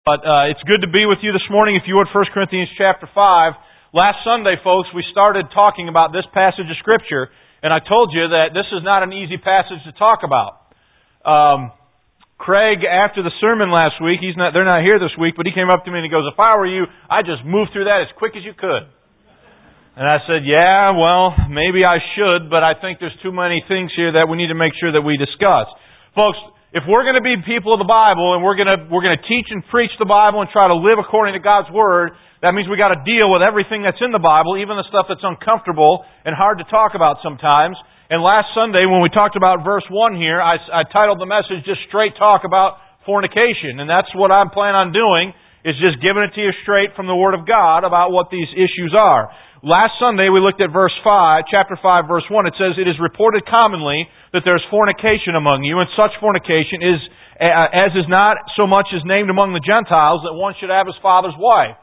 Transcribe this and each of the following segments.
But it's good to be with you this morning. If you would, 1 Corinthians chapter 5. Last Sunday, folks, we started talking about this passage of Scripture, and I told you that this is not an easy passage to talk about. Craig, after the sermon last week, they're not here this week, but he came up to me and he goes, "If I were you, I'd just move through that as quick as you could." And I said, "Yeah, well, maybe I should, but I think there's too many things here that we need to make sure that we discuss." Folks, if we're going to be people of the Bible and we're going to teach and preach the Bible and try to live according to God's Word, that means we got to deal with everything that's in the Bible, even the stuff that's uncomfortable and hard to talk about sometimes. And last Sunday, when we talked about verse 1 here, I titled the message just Straight Talk About Fornication. And that's what I'm planning on doing, is just giving it to you straight from the Word of God about what these issues are. Last Sunday, we looked at chapter 5, verse 1. It says, "It is reported commonly that there is fornication among you, and such fornication is, as is not so much as named among the Gentiles, that one should have his father's wife."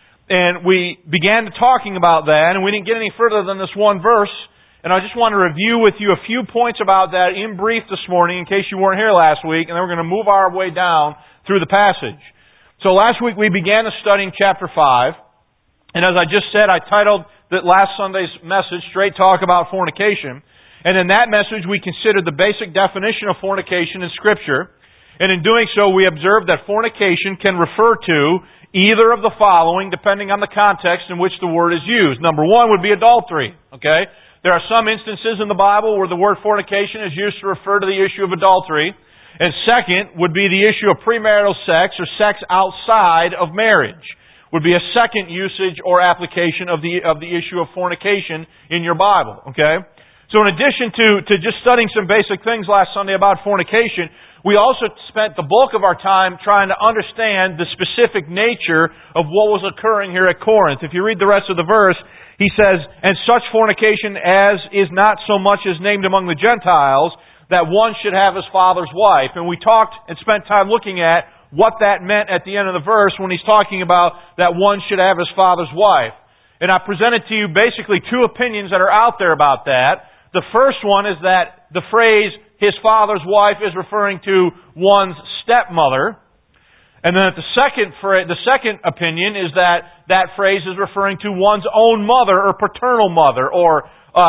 And we began talking about that, and we didn't get any further than this one verse. And I just want to review with you a few points about that in brief this morning, in case you weren't here last week, and then we're going to move our way down through the passage. So last week we began studying chapter 5, and as I just said, I titled that last Sunday's message, Straight Talk About Fornication. And in that message, we considered the basic definition of fornication in Scripture. And in doing so, we observed that fornication can refer to either of the following, depending on the context in which the word is used. Number one would be adultery. Okay? There are some instances in the Bible where the word fornication is used to refer to the issue of adultery. And second would be the issue of premarital sex or sex outside of marriage. Would be a second usage or application of the issue of fornication in your Bible. Okay? So in addition to just studying some basic things last Sunday about fornication, we also spent the bulk of our time trying to understand the specific nature of what was occurring here at Corinth. If you read the rest of the verse, he says, "And such fornication as is not so much as named among the Gentiles, that one should have his father's wife." And we talked and spent time looking at what that meant at the end of the verse when he's talking about that one should have his father's wife. And I presented to you basically two opinions that are out there about that. The first one is that the phrase, his father's wife, is referring to one's stepmother. And then the second opinion is that that phrase is referring to one's own mother or paternal mother or,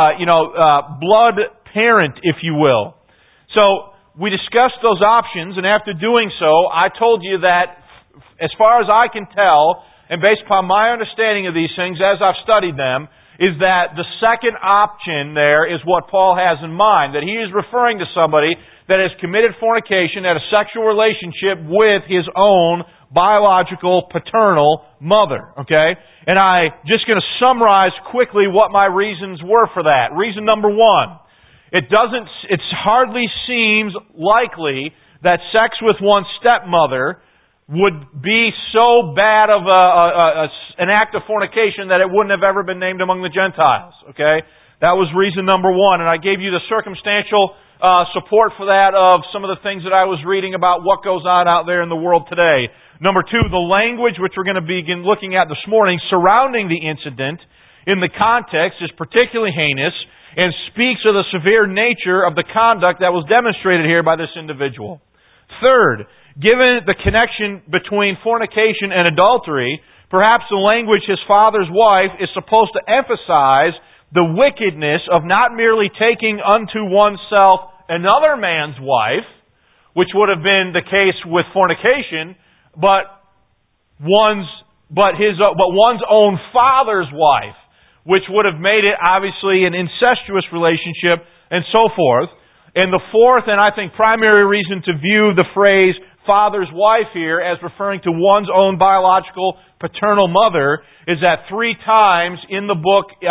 blood parent, if you will. So we discussed those options, and after doing so, I told you that as far as I can tell, and based upon my understanding of these things as I've studied them, is that the second option there is what Paul has in mind, that he is referring to somebody that has committed fornication, had a sexual relationship with his own biological paternal mother. Okay? And I'm just going to summarize quickly what my reasons were for that. Reason number one, it hardly seems likely that sex with one's stepmother would be so bad of an act of fornication that it wouldn't have ever been named among the Gentiles. Okay? That was reason number one. And I gave you the circumstantial support for that of some of the things that I was reading about what goes on out there in the world today. Number two, the language which we're going to begin looking at this morning surrounding the incident in the context is particularly heinous and speaks of the severe nature of the conduct that was demonstrated here by this individual. Third, given the connection between fornication and adultery, perhaps the language his father's wife is supposed to emphasize the wickedness of not merely taking unto oneself another man's wife, which would have been the case with fornication, but one's own father's wife, which would have made it obviously an incestuous relationship and so forth. And the fourth and I think primary reason to view the phrase father's wife here as referring to one's own biological paternal mother is that three times in the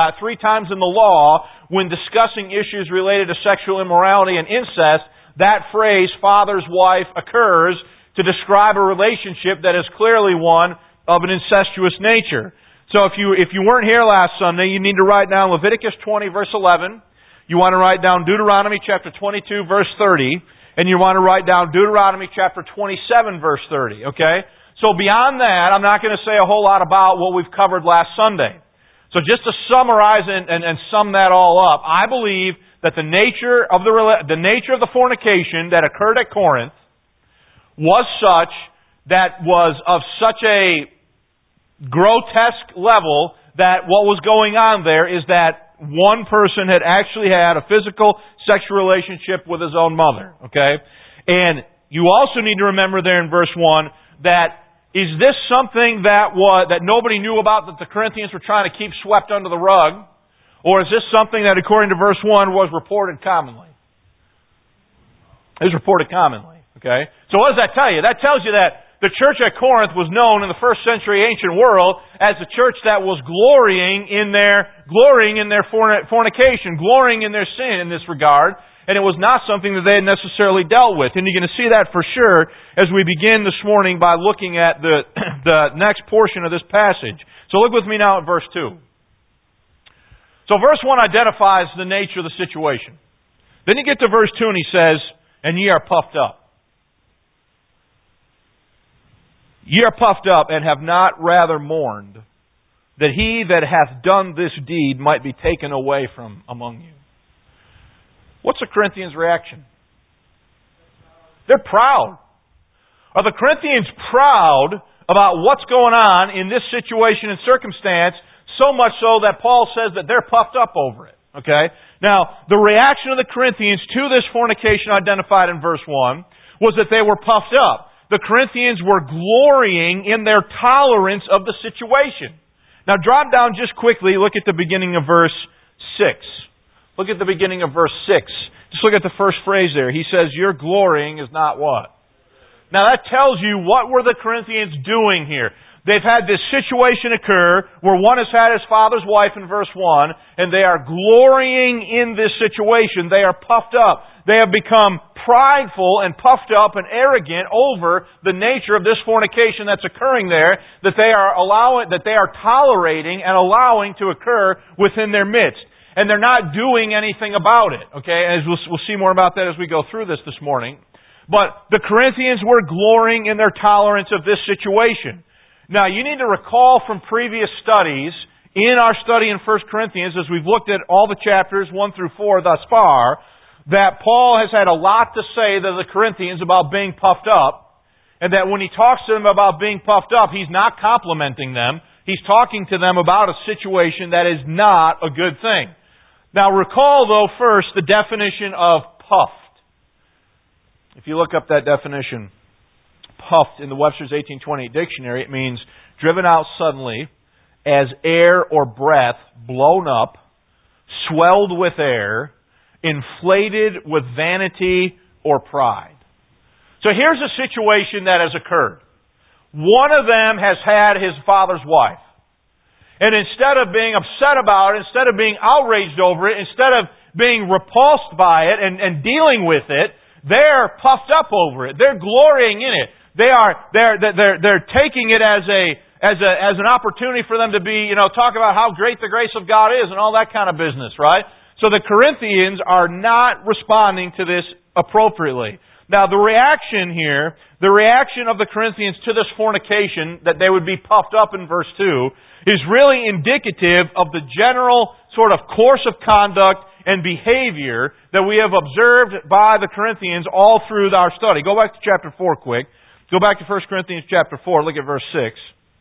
law, when discussing issues related to sexual immorality and incest, that phrase father's wife occurs to describe a relationship that is clearly one of an incestuous nature. So if you weren't here last Sunday, you need to write down Leviticus 20 verse 11. You want to write down Deuteronomy chapter 22 verse 30. And you want to write down Deuteronomy chapter 27 verse 30. Okay? So beyond that, I'm not going to say a whole lot about what we've covered last Sunday. So just to summarize and sum that all up, I believe that the nature of the fornication that occurred at Corinth was such that was of such a grotesque level that what was going on there is that one person had actually had a physical sexual relationship with his own mother. Okay? And you also need to remember there in verse 1 that is this something that nobody knew about, that the Corinthians were trying to keep swept under the rug? Or is this something that, according to verse 1, was reported commonly? It was reported commonly. Okay? So what does that tell you? That tells you that the church at Corinth was known in the first century ancient world as a church that was glorying in their fornication, glorying in their sin in this regard, and it was not something that they had necessarily dealt with. And you're going to see that for sure as we begin this morning by looking at the next portion of this passage. So look with me now at verse 2. So verse 1 identifies the nature of the situation. Then you get to verse 2 and he says, "And ye are puffed up. Ye are puffed up, and have not rather mourned, that he that hath done this deed might be taken away from among you." What's the Corinthians' reaction? They're proud. Are the Corinthians proud about what's going on in this situation and circumstance, so much so that Paul says that they're puffed up over it? Okay? Now, the reaction of the Corinthians to this fornication identified in verse 1 was that they were puffed up. The Corinthians were glorying in their tolerance of the situation. Now drop down just quickly, look at the beginning of verse 6. Look at the beginning of verse 6. Just look at the first phrase there. He says, "Your glorying is not" what? Now that tells you what were the Corinthians doing here. They've had this situation occur where one has had his father's wife in verse 1, and they are glorying in this situation. They are puffed up. They have become prideful and puffed up and arrogant over the nature of this fornication that's occurring there, that they are tolerating and allowing to occur within their midst. And they're not doing anything about it. Okay, as we'll see more about that as we go through this morning. But the Corinthians were glorying in their tolerance of this situation. Now, you need to recall from previous studies, in our study in 1 Corinthians, as we've looked at all the chapters 1 through 4 thus far, that Paul has had a lot to say to the Corinthians about being puffed up, and that when he talks to them about being puffed up, he's not complimenting them. He's talking to them about a situation that is not a good thing. Now, recall, though, first, the definition of puffed. If you look up that definition, puffed in the Webster's 1828 dictionary, it means driven out suddenly as air or breath, blown up, swelled with air, inflated with vanity or pride. So here's a situation that has occurred. One of them has had his father's wife. And instead of being upset about it, instead of being outraged over it, instead of being repulsed by it and dealing with it, they're puffed up over it. They're glorying in it. They're taking it as an opportunity for them to be, talk about how great the grace of God is and all that kind of business, right? So the Corinthians are not responding to this appropriately. Now the reaction of the Corinthians to this fornication, that they would be puffed up in verse 2, is really indicative of the general sort of course of conduct and behavior that we have observed by the Corinthians all through our study. Go back to chapter 4 quick. Go back to 1 Corinthians chapter 4, look at verse 6.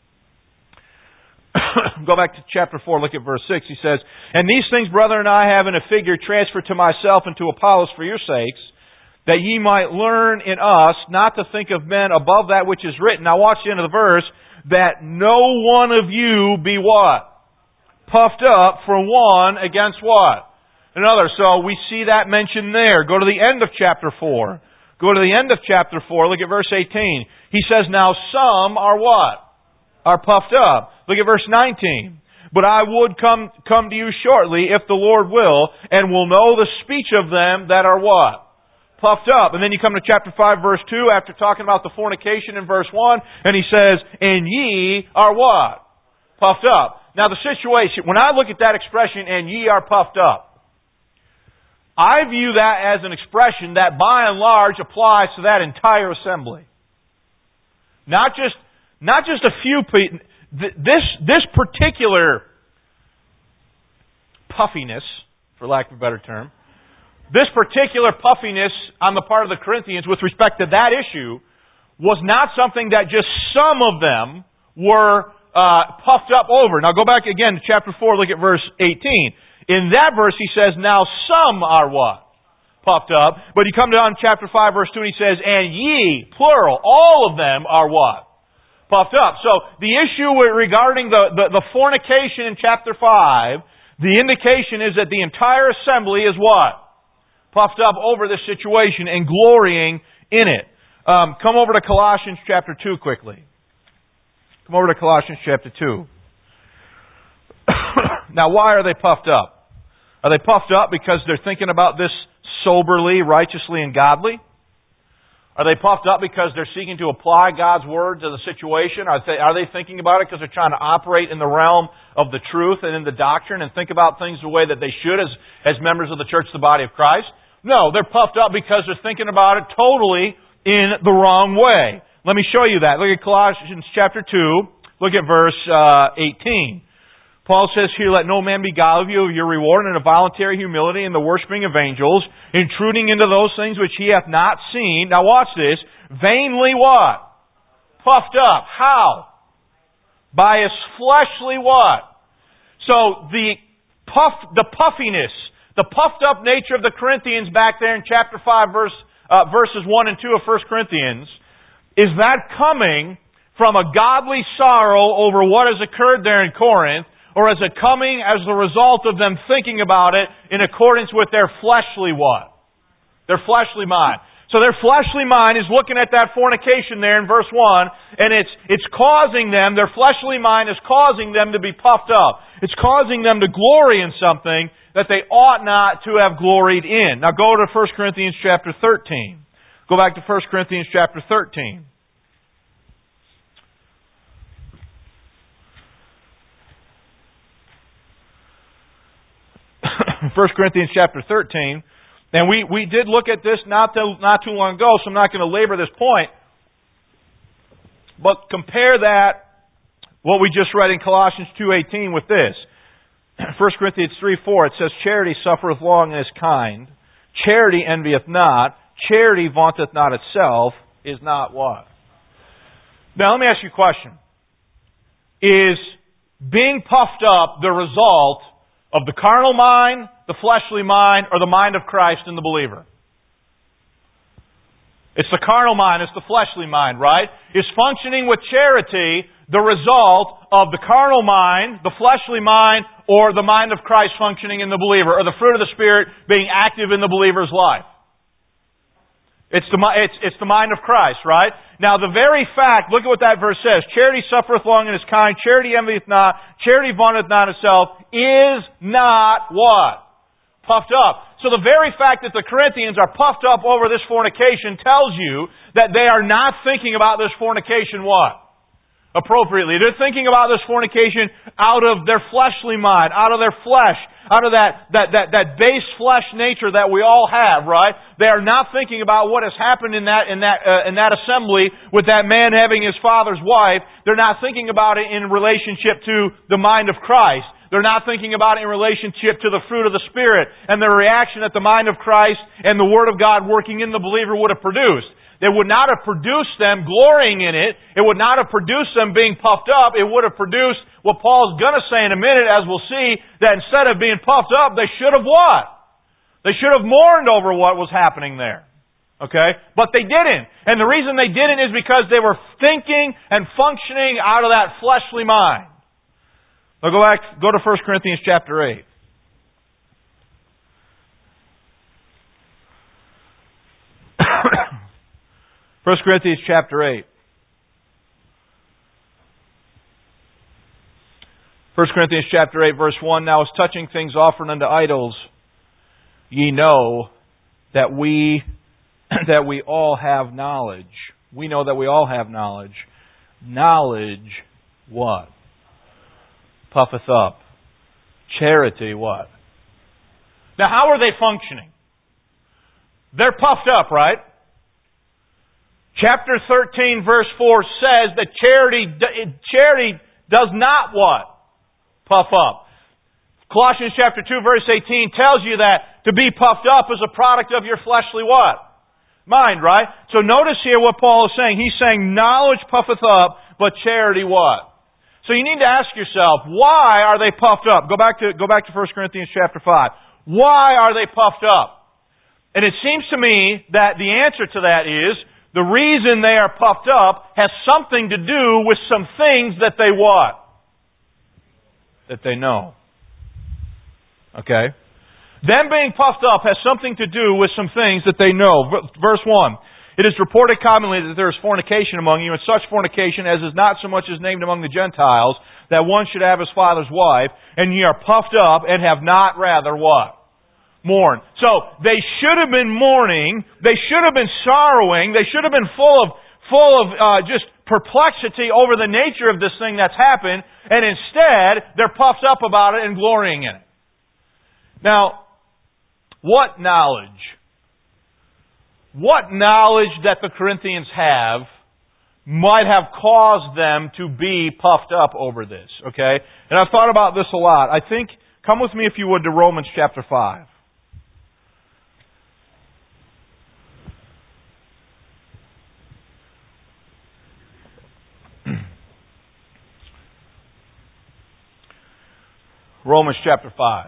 Go back to chapter 4, look at verse 6. He says, "And these things, brethren, I have in a figure transferred to myself and to Apollos for your sakes, that ye might learn in us not to think of men above that which is written." Now watch the end of the verse. "That no one of you be" what? Puffed up for one against what? Another. So we see that mentioned there. Go to the end of chapter 4. Go to the end of chapter 4. Look at verse 18. He says, "Now some are" what? Are puffed up. Look at verse 19. "But I would come to you shortly, if the Lord will, and will know the speech of them that are" what? Puffed up. And then you come to chapter 5, verse 2, after talking about the fornication in verse 1, and he says, "And ye are" what? Puffed up. Now the situation, when I look at that expression, "and ye are puffed up," I view that as an expression that by and large applies to that entire assembly. Not just a few people. This particular puffiness, for lack of a better term, this particular puffiness on the part of the Corinthians with respect to that issue was not something that just some of them were puffed up over. Now go back again to chapter 4, look at verse 18. In that verse he says, now some are what? Puffed up. But you come down to chapter 5, verse 2, and he says, and ye, plural, all of them are what? Puffed up. So the issue regarding the fornication in chapter 5, the indication is that the entire assembly is what? Puffed up over this situation and glorying in it. Come over to Colossians chapter 2 quickly. Come over to Colossians chapter 2. Now, why are they puffed up? Are they puffed up because they're thinking about this soberly, righteously, and godly? Are they puffed up because they're seeking to apply God's Word to the situation? Are they thinking about it because they're trying to operate in the realm of the truth and in the doctrine and think about things the way that they should as members of the church, the body of Christ? No, they're puffed up because they're thinking about it totally in the wrong way. Let me show you that. Look at Colossians chapter 2. Look at verse 18. Paul says here, let no man beguile you of your reward in a voluntary humility in the worshiping of angels, intruding into those things which he hath not seen. Now watch this. Vainly what? Puffed up. How? By his fleshly what? So the puffiness, the puffed up nature of the Corinthians back there in chapter 5 verses 1 and 2 of 1 Corinthians, is that coming from a godly sorrow over what has occurred there in Corinth, or is it coming as the result of them thinking about it in accordance with their fleshly what? Their fleshly mind. So their fleshly mind is looking at that fornication there in verse 1, and it's causing them, their fleshly mind is causing them to be puffed up. It's causing them to glory in something that they ought not to have gloried in. Now go to 1 Corinthians chapter 13. Go back to 1 Corinthians chapter 13. 1 Corinthians chapter 13. And we did look at this not too long ago, so I'm not going to labor this point. But compare that, what we just read in Colossians 2:18 with this. 1 Corinthians 3:4, it says, charity suffereth long and is kind. Charity envieth not. Charity vaunteth not itself. Is not what? Now let me ask you a question. Is being puffed up the result of the carnal mind, the fleshly mind, or the mind of Christ in the believer? It's the carnal mind, it's the fleshly mind, right? Is functioning with charity the result of the carnal mind, the fleshly mind, or the mind of Christ functioning in the believer, or the fruit of the Spirit being active in the believer's life? It's the mind of Christ, right? Now the very fact, look at what that verse says. Charity suffereth long and is kind. Charity envieth not. Charity vaunteth not itself. Is not what? Puffed up. So the very fact that the Corinthians are puffed up over this fornication tells you that they are not thinking about this fornication what? Appropriately. They're thinking about this fornication out of their fleshly mind, out of their flesh, out of that base flesh nature that we all have, right? They are not thinking about what has happened in that assembly with that man having his father's wife. They're not thinking about it in relationship to the mind of Christ. They're not thinking about it in relationship to the fruit of the Spirit and the reaction that the mind of Christ and the Word of God working in the believer would have produced. It would not have produced them glorying in it. It would not have produced them being puffed up. It would have produced what Paul's going to say in a minute, as we'll see, that instead of being puffed up, they should have what? They should have mourned over what was happening there. Okay? But they didn't. And the reason they didn't is because they were thinking and functioning out of that fleshly mind. Now go to 1 Corinthians chapter 8. 1 Corinthians chapter 8. 1 Corinthians chapter 8 verse 1, now as touching things offered unto idols, ye know that we all have knowledge. We know that we all have knowledge. Knowledge what? Puffeth up. Charity what? Now how are they functioning? They're puffed up, right? Chapter 13 verse 4 says that charity does not what? Puff up. Colossians chapter 2 verse 18 tells you that to be puffed up is a product of your fleshly what? mind, right? So notice here what Paul is saying. He's saying, knowledge puffeth up, but charity what? So you need to ask yourself, why are they puffed up? Go back to 1 Corinthians chapter 5. Why are they puffed up? And it seems to me that the answer to that is, the reason they are puffed up has something to do with some things that they what? That they know. Okay? Them being puffed up has something to do with some things that they know. Verse 1. It is reported commonly that there is fornication among you, and such fornication as is not so much as named among the Gentiles, that one should have his father's wife, and ye are puffed up and have not rather what? Mourn. So, they should have been mourning, they should have been sorrowing, they should have been full of just perplexity over the nature of this thing that's happened, and instead, they're puffed up about it and glorying in it. Now, what knowledge? What knowledge that the Corinthians have might have caused them to be puffed up over this, okay? And I've thought about this a lot. I think, come with me if you would to Romans chapter 5. Romans chapter 5.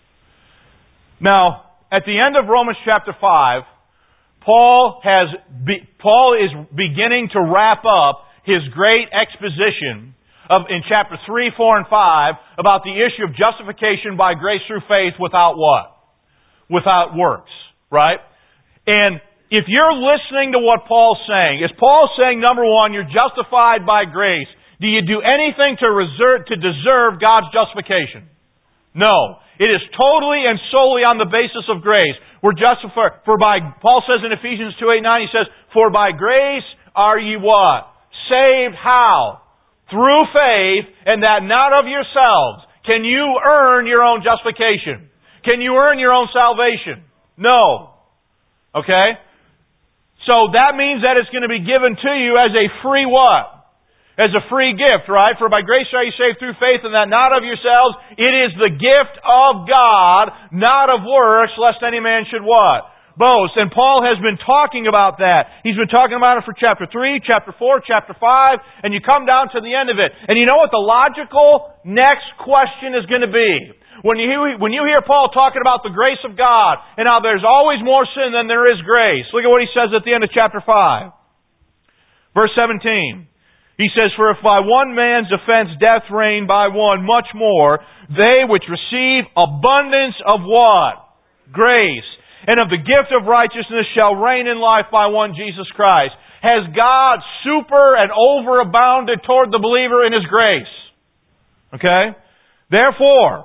Now, at the end of Romans chapter 5, Paul is beginning to wrap up his great exposition in chapter 3, 4, and 5 about the issue of justification by grace through faith without what? Without works, right? And if you're listening to what Paul's saying, is Paul saying, number one, you're justified by grace? Do you do anything to deserve God's justification? No. It is totally and solely on the basis of grace. We're justified, Paul says in Ephesians 2:8-9, he says, for by grace are ye what? Saved how? Through faith, and that not of yourselves. Can you earn your own justification? Can you earn your own salvation? No. Okay? So that means that it's going to be given to you as a free what? As a free gift, right? For by grace are you saved through faith, and that not of yourselves. It is the gift of God, not of works, lest any man should what? Boast. And Paul has been talking about that. He's been talking about it for chapter 3, chapter 4, chapter 5, and you come down to the end of it. And you know what the logical next question is going to be? When you hear Paul talking about the grace of God, and how there's always more sin than there is grace. Look at what he says at the end of chapter 5. Verse 17. He says, for if by one man's offense death reigned by one, much more, they which receive abundance of what? Grace. And of the gift of righteousness shall reign in life by one Jesus Christ. Has God super and overabounded toward the believer in His grace? Okay? Therefore,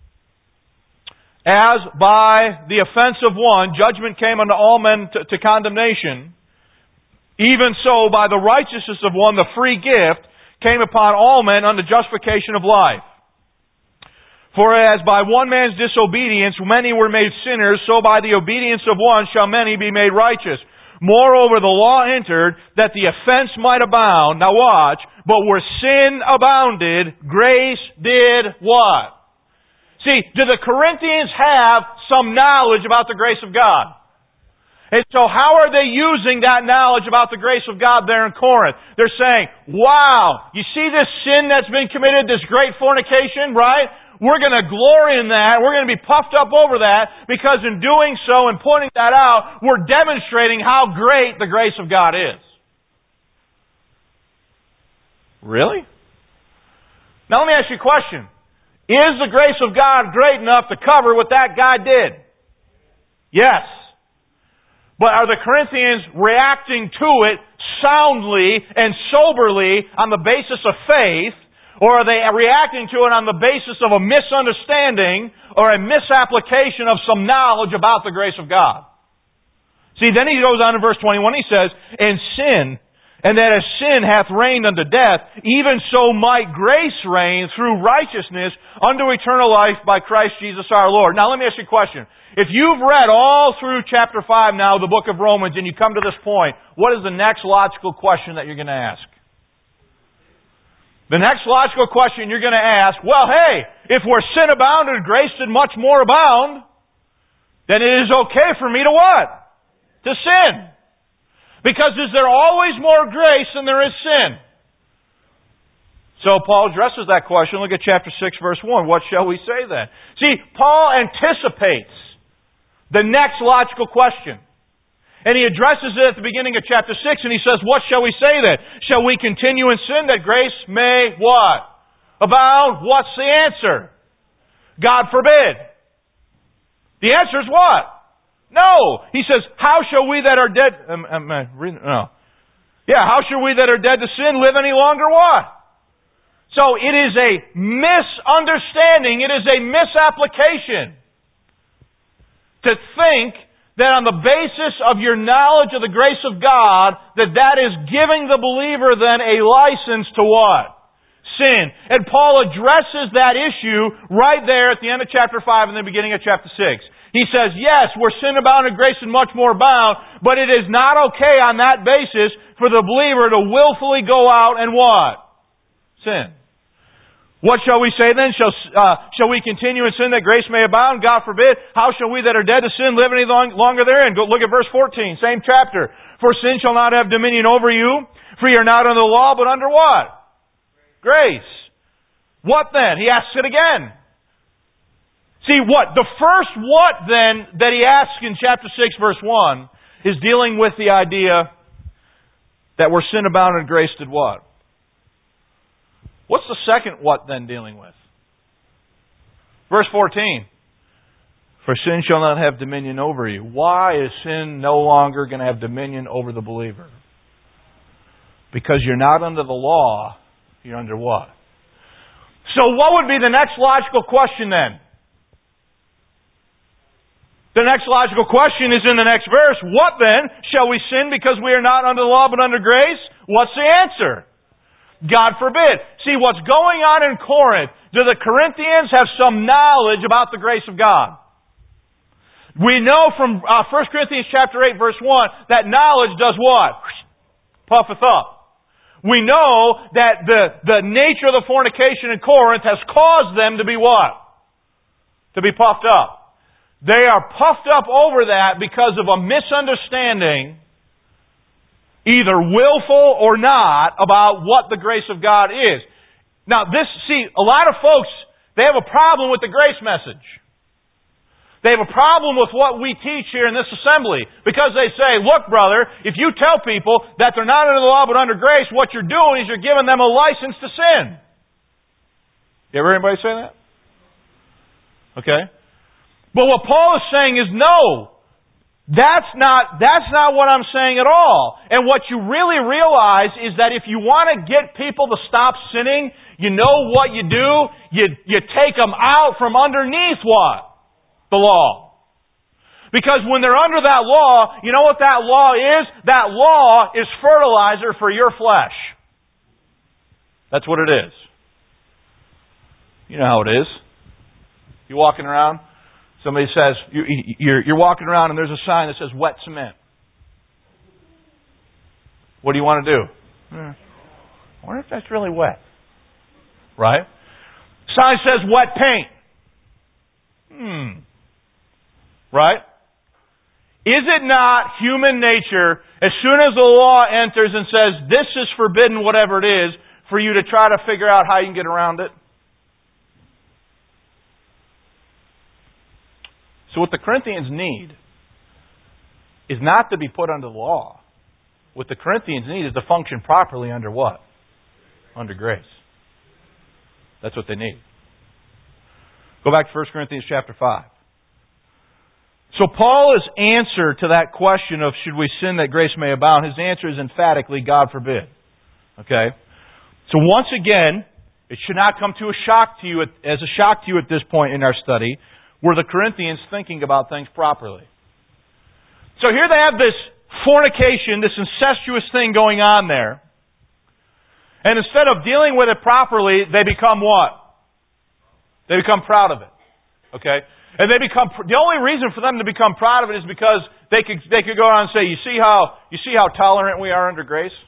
as by the offense of one, judgment came unto all men to condemnation, even so, by the righteousness of one, the free gift came upon all men unto justification of life. For as by one man's disobedience many were made sinners, so by the obedience of one shall many be made righteous. Moreover, the law entered that the offense might abound. Now watch. But where sin abounded, grace did what? See, do the Corinthians have some knowledge about the grace of God? And so how are they using that knowledge about the grace of God there in Corinth? They're saying, wow, you see this sin that's been committed, this great fornication, right? We're going to glory in that. We're going to be puffed up over that because in doing so and pointing that out, we're demonstrating how great the grace of God is. Really? Now let me ask you a question. Is the grace of God great enough to cover what that guy did? Yes. But are the Corinthians reacting to it soundly and soberly on the basis of faith, or are they reacting to it on the basis of a misunderstanding or a misapplication of some knowledge about the grace of God? See, then he goes on in verse 21, he says, and that as sin hath reigned unto death, even so might grace reign through righteousness unto eternal life by Christ Jesus our Lord. Now let me ask you a question. If you've read all through chapter 5 now, the book of Romans, and you come to this point, what is the next logical question that you're going to ask? The next logical question you're going to ask, well, hey, if where sin abounded, grace did much more abound, then it is okay for me to what? To sin. Because is there always more grace than there is sin? So Paul addresses that question. Look at chapter 6, verse 1. What shall we say then? See, Paul anticipates the next logical question. And he addresses it at the beginning of chapter 6, and he says, what shall we say then? Shall we continue in sin that grace may what? Abound? What's the answer? God forbid. The answer is what? No. He says, how shall we that are dead... No. Yeah, how shall we that are dead to sin live any longer what? So it is a misunderstanding, it is a misapplication to think that on the basis of your knowledge of the grace of God, that is giving the believer then a license to what? Sin. And Paul addresses that issue right there at the end of chapter 5 and the beginning of chapter 6. He says, yes, we're sin abound and grace and much more abound, but it is not okay on that basis for the believer to willfully go out and what? Sin. What shall we say then? Shall we continue in sin that grace may abound? God forbid. How shall we that are dead to sin live any longer therein? Go look at verse 14, same chapter. For sin shall not have dominion over you, for ye are not under the law, but under what? Grace. What then? He asks it again. See, what? The first what then that he asks in chapter 6, verse 1 is dealing with the idea that where sin abounded and grace did what? What's the second what then dealing with? Verse 14. For sin shall not have dominion over you. Why is sin no longer going to have dominion over the believer? Because you're not under the law, you're under what? So what would be the next logical question then? The next logical question is in the next verse. What then? Shall we sin because we are not under the law but under grace? What's the answer? God forbid. See, what's going on in Corinth, do the Corinthians have some knowledge about the grace of God? We know from 1 Corinthians chapter 8, verse 1, that knowledge does what? Puffeth up. We know that the nature of the fornication in Corinth has caused them to be what? To be puffed up. They are puffed up over that because of a misunderstanding, either willful or not, about what the grace of God is. Now a lot of folks, they have a problem with the grace message. They have a problem with what we teach here in this assembly. Because they say, look brother, if you tell people that they're not under the law but under grace, what you're doing is you're giving them a license to sin. You ever hear anybody say that? Okay. But what Paul is saying is no. That's not what I'm saying at all. And what you really realize is that if you want to get people to stop sinning, you know what you do? You take them out from underneath what? The law. Because when they're under that law, you know what that law is? That law is fertilizer for your flesh. That's what it is. You know how it is. You're walking around. Somebody says, you're walking around and there's a sign that says wet cement. What do you want to do? I wonder if that's really wet. Right? Sign says wet paint. Right? Is it not human nature, as soon as the law enters and says, this is forbidden, whatever it is, for you to try to figure out how you can get around it? So what the Corinthians need is not to be put under the law. What the Corinthians need is to function properly under what? Under grace. That's what they need. Go back to 1 Corinthians chapter 5. So Paul's answer to that question of should we sin that grace may abound, his answer is emphatically, God forbid. Okay? So once again, it should not come as a shock to you at this point in our study, were the Corinthians thinking about things properly. So here they have this fornication, this incestuous thing going on there. And instead of dealing with it properly, they become what? They become proud of it. Okay? And the only reason for them to become proud of it is because they could go around and say, you see how tolerant we are under grace?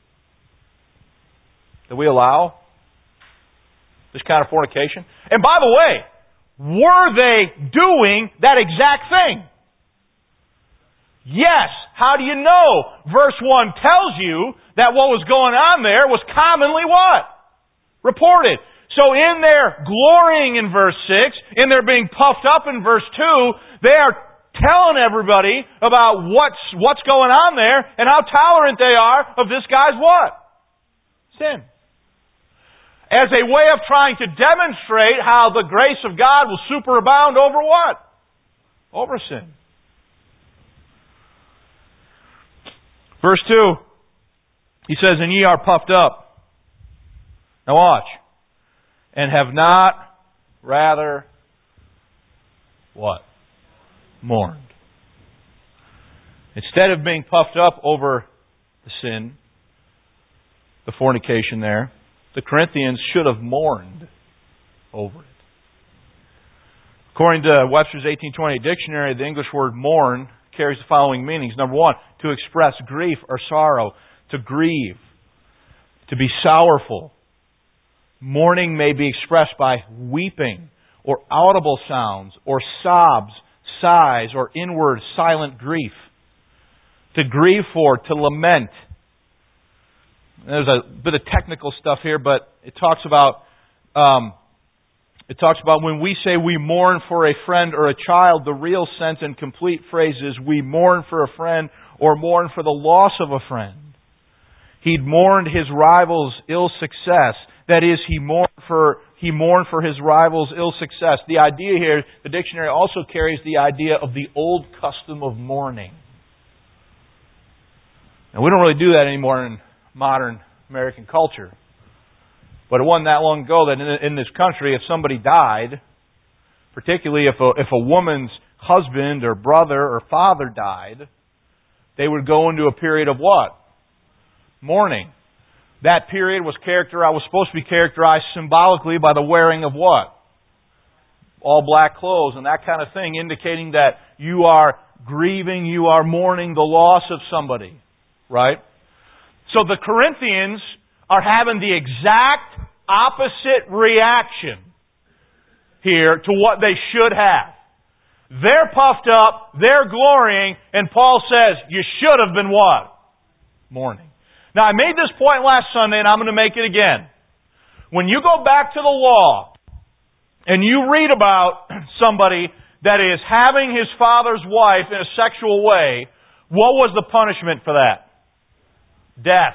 That we allow this kind of fornication? And by the way, were they doing that exact thing? Yes. How do you know? Verse 1 tells you that what was going on there was commonly what? Reported. So in their glorying in verse 6, in their being puffed up in verse 2, they are telling everybody about what's going on there and how tolerant they are of this guy's what? Sin. As a way of trying to demonstrate how the grace of God will superabound over what? Over sin. Verse 2, he says, and ye are puffed up. Now watch. And have not rather what? Mourned. Instead of being puffed up over the sin, the fornication there, the Corinthians should have mourned over it. According to Webster's 1820 dictionary, the English word mourn carries the following meanings. Number one, to express grief or sorrow, to grieve, to be sorrowful. Mourning may be expressed by weeping, or audible sounds, or sobs, sighs, or inward silent grief. To grieve for, to lament. There's a bit of technical stuff here, but it talks about when we say we mourn for a friend or a child, the real sense and complete phrase is we mourn for a friend or mourn for the loss of a friend. He'd mourned his rival's ill success. That is, he mourned for his rival's ill success. The idea here, the dictionary also carries the idea of the old custom of mourning. Now, we don't really do that anymore in modern American culture. But it wasn't that long ago that in this country, if somebody died, particularly if a woman's husband or brother or father died, they would go into a period of what? Mourning. That period was supposed to be characterized symbolically by the wearing of what? All black clothes and that kind of thing, indicating that you are grieving, you are mourning the loss of somebody. Right? So the Corinthians are having the exact opposite reaction here to what they should have. They're puffed up, they're glorying, and Paul says, you should have been what? Mourning. Now, I made this point last Sunday, and I'm going to make it again. When you go back to the law, and you read about somebody that is having his father's wife in a sexual way, what was the punishment for that? Death.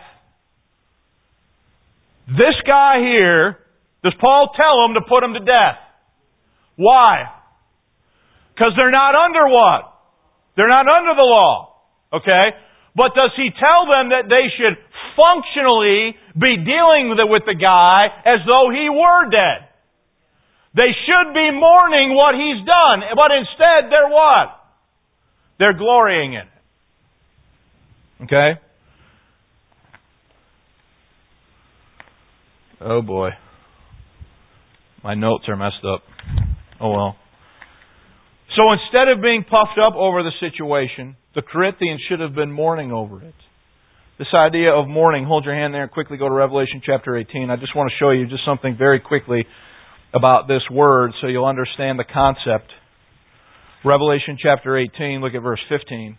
This guy here, does Paul tell him to put him to death? Why? Because they're not under what? They're not under the law. Okay? But does he tell them that they should functionally be dealing with the guy as though he were dead? They should be mourning what he's done. But instead, they're what? They're glorying in it. Okay? Oh boy. My notes are messed up. Oh well. So instead of being puffed up over the situation, the Corinthians should have been mourning over it. This idea of mourning, hold your hand there and quickly go to Revelation chapter 18. I just want to show you just something very quickly about this word so you'll understand the concept. Revelation chapter 18, look at verse 15.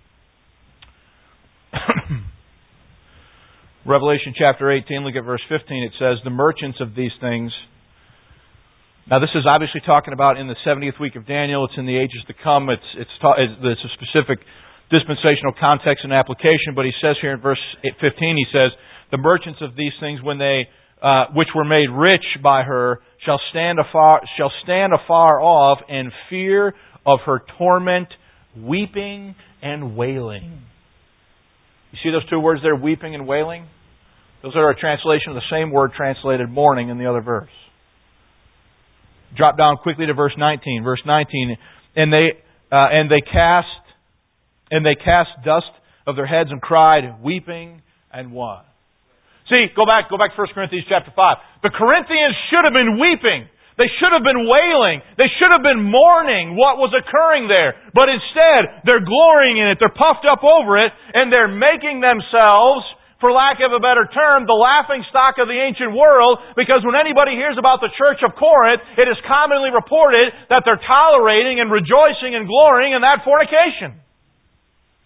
Revelation chapter 18, look at verse 15. It says, the merchants of these things. Now this is obviously talking about in the 70th week of Daniel. It's in the ages to come. It's a specific dispensational context and application. But he says here in verse 15, he says, the merchants of these things, when they which were made rich by her, shall stand afar off in fear of her torment, weeping and wailing. You see those two words there, weeping and wailing? Those are a translation of the same word translated mourning in the other verse. Drop down quickly to verse 19. Verse 19, and they cast dust of their heads and cried, weeping and what? See, go back to 1 Corinthians chapter 5. The Corinthians should have been weeping. They should have been wailing. They should have been mourning what was occurring there. But instead, they're glorying in it. They're puffed up over it. And they're making themselves, for lack of a better term, the laughing stock of the ancient world. Because when anybody hears about the church of Corinth, it is commonly reported that they're tolerating and rejoicing and glorying in that fornication.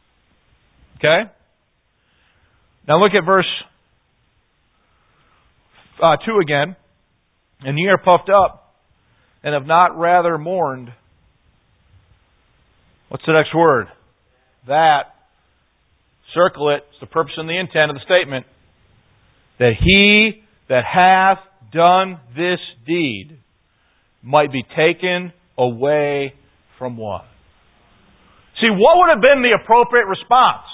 Okay? Now look at verse 2 again. And ye are puffed up, and have not rather mourned. What's the next word? That. Circle it. It's the purpose and the intent of the statement. That he that hath done this deed might be taken away from what? See, what would have been the appropriate response?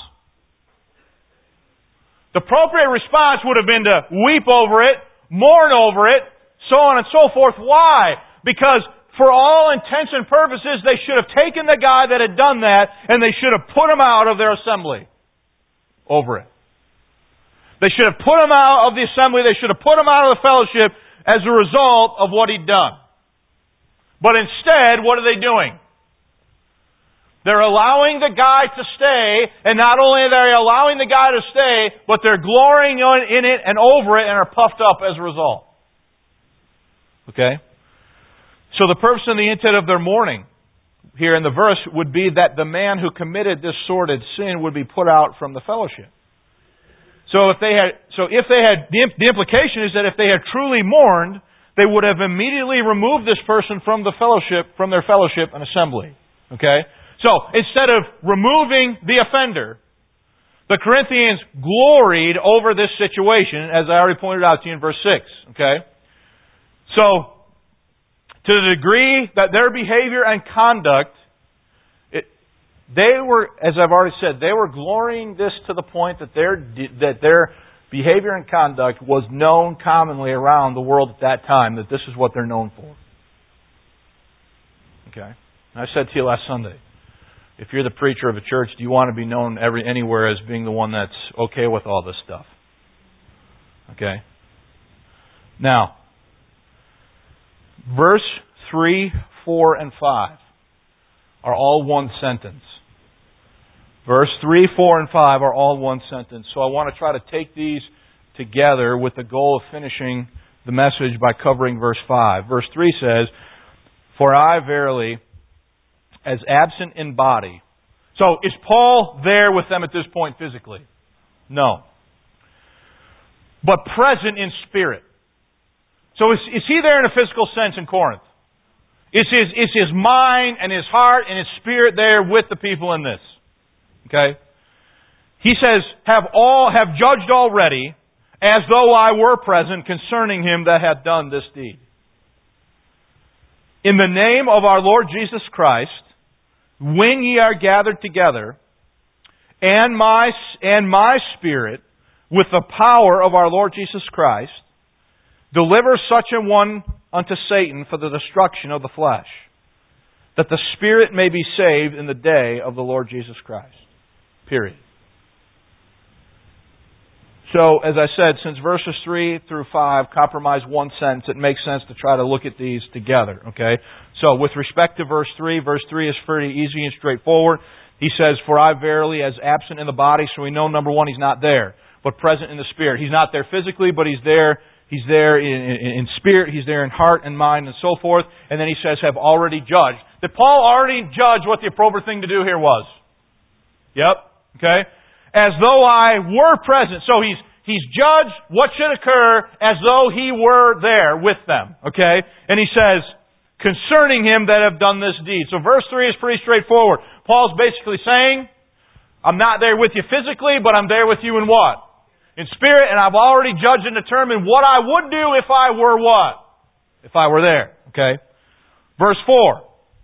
The appropriate response would have been to weep over it, mourn over it, so on and so forth. Why? Because for all intents and purposes, they should have taken the guy that had done that and they should have put him out of their assembly over it. They should have put him out of the assembly. They should have put him out of the fellowship as a result of what he'd done. But instead, what are they doing? They're allowing the guy to stay, and not only are they allowing the guy to stay, but they're glorying in it and over it and are puffed up as a result. Okay? So the purpose and the intent of their mourning here in the verse would be that the man who committed this sordid sin would be put out from the fellowship. So the implication is that if they had truly mourned, they would have immediately removed this person from the fellowship, from their fellowship and assembly. Okay? So, instead of removing the offender, the Corinthians gloried over this situation, as I already pointed out to you in verse 6. Okay? So, to the degree that their behavior and conduct, they were, as I've already said, they were glorying this to the point that their behavior and conduct was known commonly around the world at that time, that this is what they're known for. Okay? And I said to you last Sunday, if you're the preacher of a church, do you want to be known anywhere as being the one that's okay with all this stuff? Okay? Now, verse 3, 4, and 5 are all one sentence. Verse 3, 4, and 5 are all one sentence. So I want to try to take these together with the goal of finishing the message by covering verse 5. Verse 3 says, "For I verily, as absent in body." So, is Paul there with them at this point physically? No. But present in spirit. So, is he there in a physical sense in Corinth? Is his mind and his heart and his spirit there with the people in this? Okay? He says, have judged already, as though I were present, concerning him that hath done this deed. In the name of our Lord Jesus Christ, when ye are gathered together, and my spirit, with the power of our Lord Jesus Christ, deliver such a one unto Satan for the destruction of the flesh, that the spirit may be saved in the day of the Lord Jesus Christ. Period. So, as I said, since verses 3 through 5 comprise one sentence, it makes sense to try to look at these together. Okay? So, with respect to verse 3 is pretty easy and straightforward. He says, "For I verily as absent in the body," so we know, number one, he's not there, but present in the spirit. He's not there physically, but he's there. He's there in spirit. He's there in heart and mind and so forth. And then he says, "have already judged." Did Paul already judge what the appropriate thing to do here was? Yep. Okay? As though I were present. So he's judged what should occur as though he were there with them. Okay? And he says, concerning him that have done this deed. So verse 3 is pretty straightforward. Paul's basically saying, I'm not there with you physically, but I'm there with you in what? In spirit, and I've already judged and determined what I would do if I were what? If I were there. Okay? Verse 4.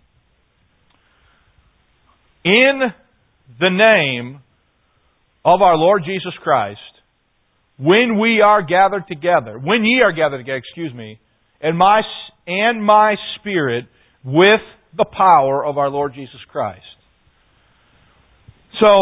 In the name of our Lord Jesus Christ, when ye are gathered together, and my spirit with the power of our Lord Jesus Christ. So,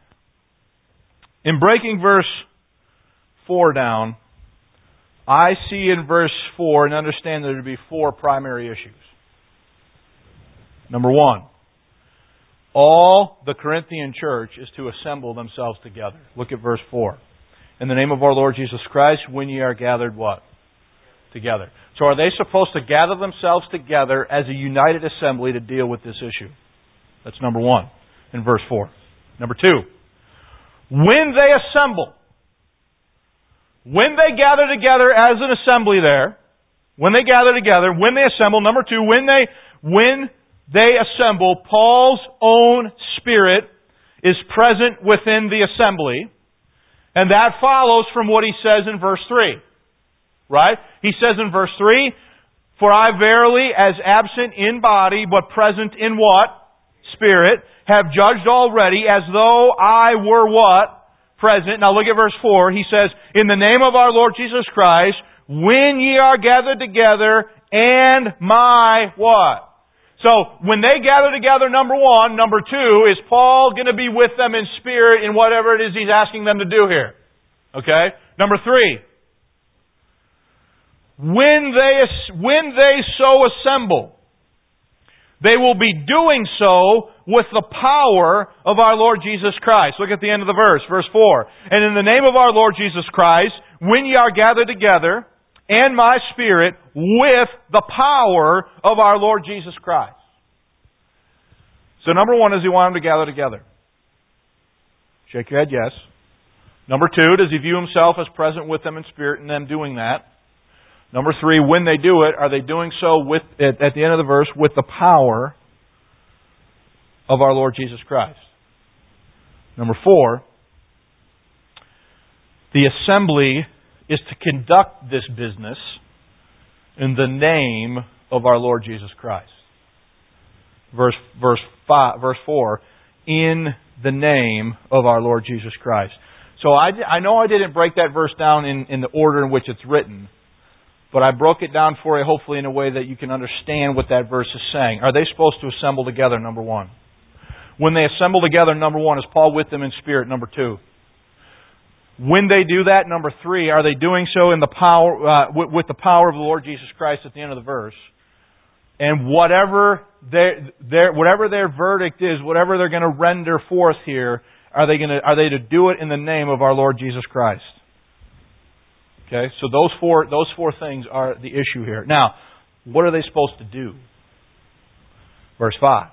in breaking verse 4 down, I see in verse 4 and understand there to be 4 primary issues. Number 1, all the Corinthian church is to assemble themselves together. Look at verse 4. In the name of our Lord Jesus Christ, when ye are gathered what? Together. So are they supposed to gather themselves together as a united assembly to deal with this issue? That's number 1 in verse 4. Number 2, when they assemble. When they gather together as an assembly there, when they gather together, when they assemble, number two, when they assemble, Paul's own Spirit is present within the assembly. And that follows from what he says in verse 3. Right? He says in verse 3, "For I verily, as absent in body, but present in what? Spirit, have judged already, as though I were" what? Present. Now look at verse 4. He says, "In the name of our Lord Jesus Christ, when ye are gathered together, and my" what? So, when they gather together, number one. Number two, is Paul going to be with them in spirit in whatever it is he's asking them to do here? Okay? Number three, when they so assemble, they will be doing so with the power of our Lord Jesus Christ. Look at the end of the verse, verse 4. "And in the name of our Lord Jesus Christ, when ye are gathered together, and my Spirit, with the power of our Lord Jesus Christ." So number one, does he want them to gather together? Shake your head, yes. Number two, does he view himself as present with them in spirit and them doing that? Number three, when they do it, are they doing so with, at the end of the verse, with the power of our Lord Jesus Christ? Number four, the assembly is to conduct this business in the name of our Lord Jesus Christ. Verse 4, "In the name of our Lord Jesus Christ." So I know I didn't break that verse down in the order in which it's written, but I broke it down for you hopefully in a way that you can understand what that verse is saying. Are they supposed to assemble together, number one? When they assemble together, number one, is Paul with them in spirit, number two? When they do that, number three, are they doing so in the power with the power of the Lord Jesus Christ at the end of the verse? And whatever their verdict is, whatever they're going to render forth here, are they to do it in the name of our Lord Jesus Christ? Okay, so those four things are the issue here. Now, what are they supposed to do? Verse 5.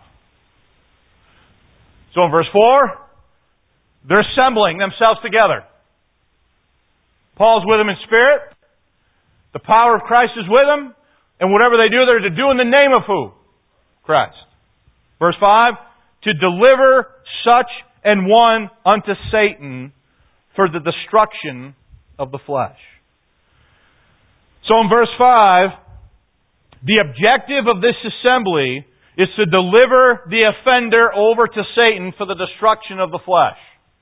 So in verse 4, they're assembling themselves together. Paul's with them in spirit. The power of Christ is with them. And whatever they do, they're to do in the name of who? Christ. Verse 5, "To deliver such an one unto Satan for the destruction of the flesh." So in verse 5, the objective of this assembly is to deliver the offender over to Satan for the destruction of the flesh.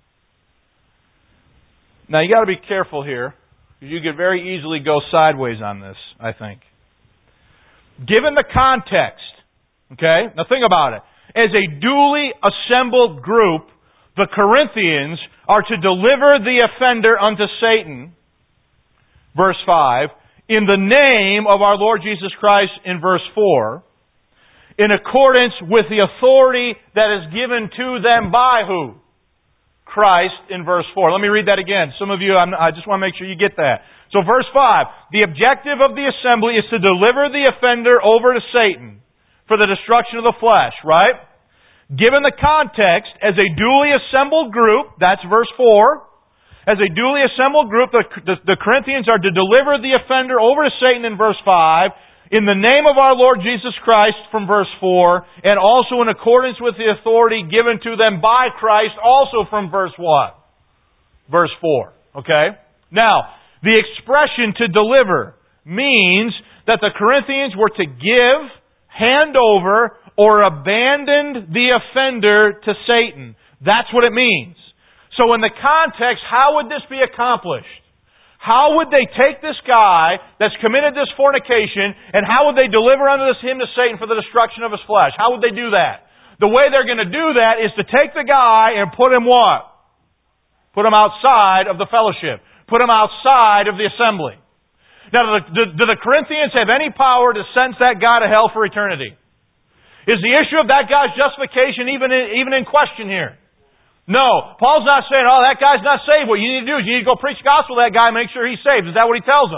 Now you got to be careful here, because you could very easily go sideways on this, I think. Given the context, okay, now think about it. As a duly assembled group, the Corinthians are to deliver the offender unto Satan, verse 5, in the name of our Lord Jesus Christ in verse 4, in accordance with the authority that is given to them by who? Christ in verse 4. Let me read that again. Some of you, I just want to make sure you get that. So verse 5, the objective of the assembly is to deliver the offender over to Satan for the destruction of the flesh, right? Given the context, as a duly assembled group, that's verse 4, as a duly assembled group, the Corinthians are to deliver the offender over to Satan in verse 5, in the name of our Lord Jesus Christ from verse 4, and also in accordance with the authority given to them by Christ also from verse what? Verse 4. Okay? Now, the expression to deliver means that the Corinthians were to give, hand over, or abandon the offender to Satan. That's what it means. So in the context, how would this be accomplished? How would they take this guy that's committed this fornication, and how would they deliver unto him to Satan for the destruction of his flesh? How would they do that? The way they're going to do that is to take the guy and put him what? Put him outside of the fellowship. Put him outside of the assembly. Now, do the Corinthians have any power to sentence that guy to hell for eternity? Is the issue of that guy's justification even in question here? No. Paul's not saying, oh, that guy's not saved. What you need to do is you need to go preach the gospel to that guy and make sure he's saved. Is that what he tells them?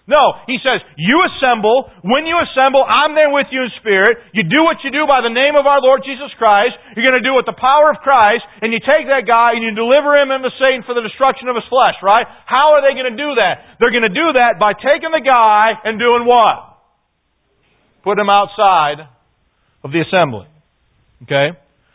No, He says, you assemble. When you assemble, I'm there with you in spirit. You do what you do by the name of our Lord Jesus Christ. You're going to do it with the power of Christ. And you take that guy and you deliver him into Satan for the destruction of his flesh, right? How are they going to do that? They're going to do that by taking the guy and doing what? Put him outside of the assembly. Okay?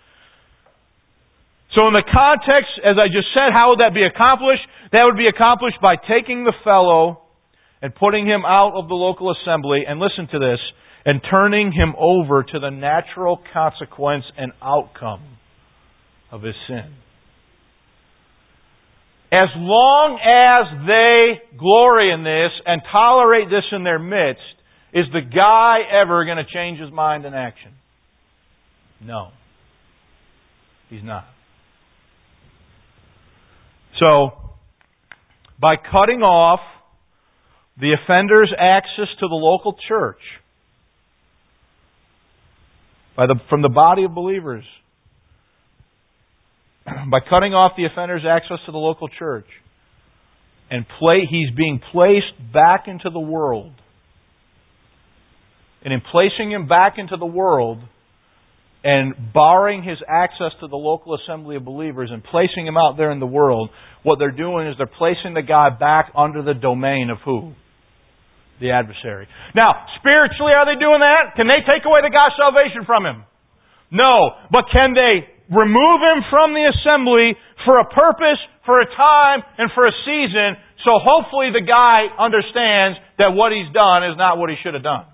So in the context, as I just said, how would that be accomplished? That would be accomplished by taking the fellow and putting him out of the local assembly, and listen to this, and turning him over to the natural consequence and outcome of his sin. As long as they glory in this and tolerate this in their midst, is the guy ever going to change his mind in action? No. He's not. So, by cutting off the offender's access to the local church from the body of believers, by cutting off the offender's access to the local church, and he's being placed back into the world. And in placing him back into the world and barring his access to the local assembly of believers and placing him out there in the world, what they're doing is they're placing the guy back under the domain of who? The adversary. Now, spiritually, are they doing that? Can they take away the guy's salvation from him? No. But can they remove him from the assembly for a purpose, for a time, and for a season, so hopefully the guy understands that what he's done is not what he should have done?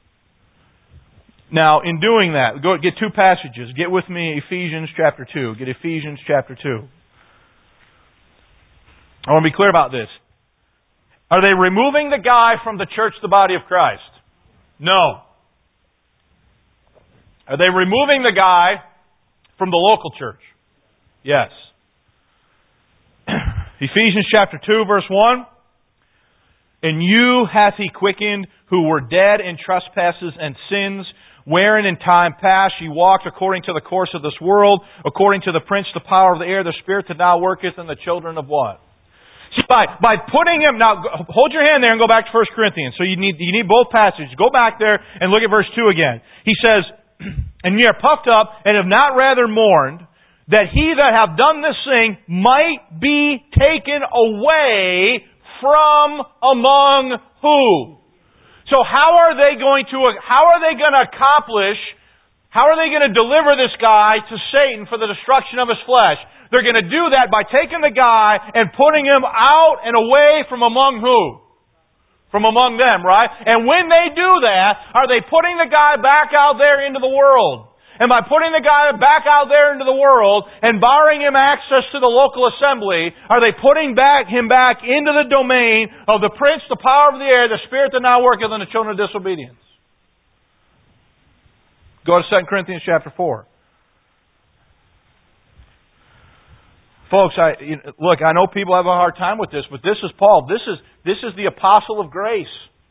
Now, in doing that, get two passages. Get with me Ephesians chapter 2. Get Ephesians chapter 2. I want to be clear about this. Are they removing the guy from the church, the body of Christ? No. Are they removing the guy from the local church? Yes. Ephesians chapter 2, verse 1. And you hath He quickened, who were dead in trespasses and sins, wherein in time past ye walked according to the course of this world, according to the prince, the power of the air, the spirit that now worketh in the children of what? See, by putting him, now hold your hand there and go back to 1 Corinthians. So you need both passages. Go back there and look at verse 2 again. He says, and ye are puffed up and have not rather mourned, that he that hath done this thing might be taken away from among who? So how are they going to accomplish, how are they going to deliver this guy to Satan for the destruction of his flesh? They're going to do that by taking the guy and putting him out and away from among who? From among them, right? And when they do that, are they putting the guy back out there into the world? And by putting the guy back out there into the world and barring him access to the local assembly, are they putting him back into the domain of the prince, the power of the air, the spirit that now worketh in the children of disobedience? Go to 2 Corinthians chapter 4. Folks, I know people have a hard time with this, but this is Paul. This is the apostle of grace.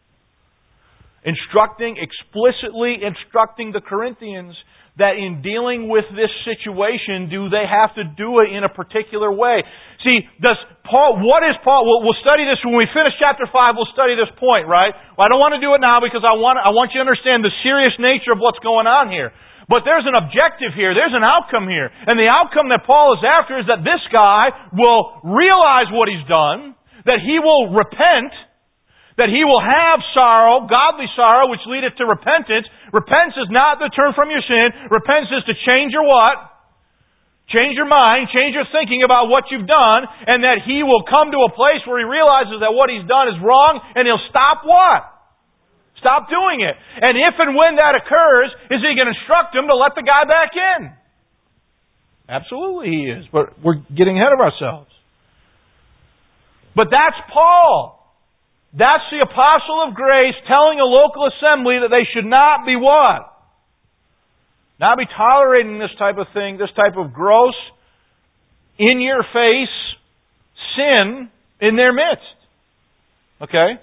Explicitly instructing the Corinthians that in dealing with this situation, do they have to do it in a particular way? See, what is Paul? We'll study this when we finish chapter 5. We'll study this point, right? Well, I don't want to do it now because I want you to understand the serious nature of what's going on here. But there's an objective here. There's an outcome here. And the outcome that Paul is after is that this guy will realize what he's done, that he will repent, that he will have sorrow, godly sorrow, which leadeth to repentance. Repentance is not to turn from your sin. Repentance is to change your what? Change your mind, change your thinking about what you've done, and that he will come to a place where he realizes that what he's done is wrong, and he'll stop what? Stop doing it. And if and when that occurs, is he going to instruct him to let the guy back in? Absolutely he is. But we're getting ahead of ourselves. But that's Paul. That's the apostle of grace telling a local assembly that they should not be what? Not be tolerating this type of thing, this type of gross, in-your-face sin in their midst. Okay?